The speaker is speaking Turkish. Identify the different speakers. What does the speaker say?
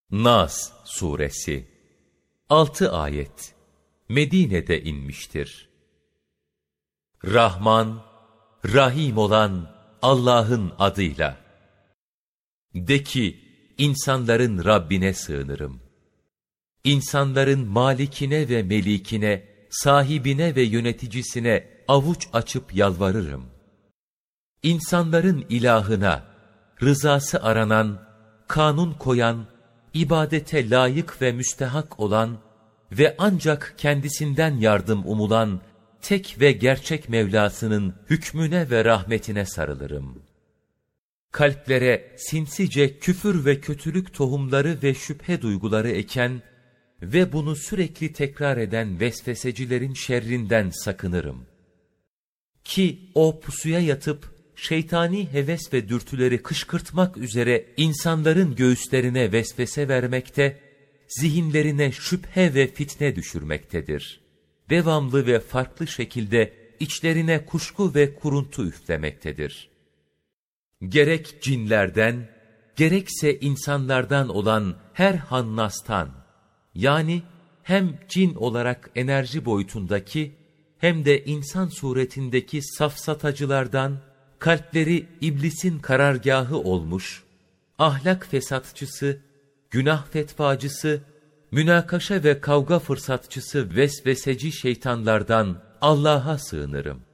Speaker 1: Nas Suresi 6 ayet Medine'de inmiştir. Rahman, Rahim olan Allah'ın adıyla. De ki, insanların Rabbine sığınırım. İnsanların malikine ve melikine, sahibine ve yöneticisine avuç açıp yalvarırım. İnsanların ilahına, rızası aranan, kanun koyan, ibadete layık ve müstehak olan ve ancak kendisinden yardım umulan tek ve gerçek Mevlasının hükmüne ve rahmetine sarılırım. Kalplere sinsice küfür ve kötülük tohumları ve şüphe duyguları eken ve bunu sürekli tekrar eden vesvesecilerin şerrinden sakınırım. Ki o pusuya yatıp şeytani heves ve dürtüleri kışkırtmak üzere insanların göğüslerine vesvese vermekte, zihinlerine şüphe ve fitne düşürmektedir. Devamlı ve farklı şekilde içlerine kuşku ve kuruntu üflemektedir. Gerek cinlerden, gerekse insanlardan olan her hannastan, yani hem cin olarak enerji boyutundaki, hem de insan suretindeki safsatacılardan, kalpleri iblisin karargahı olmuş, ahlak fesatçısı, günah fetvacısı, münakaşa ve kavga fırsatçısı vesveseci şeytanlardan Allah'a sığınırım.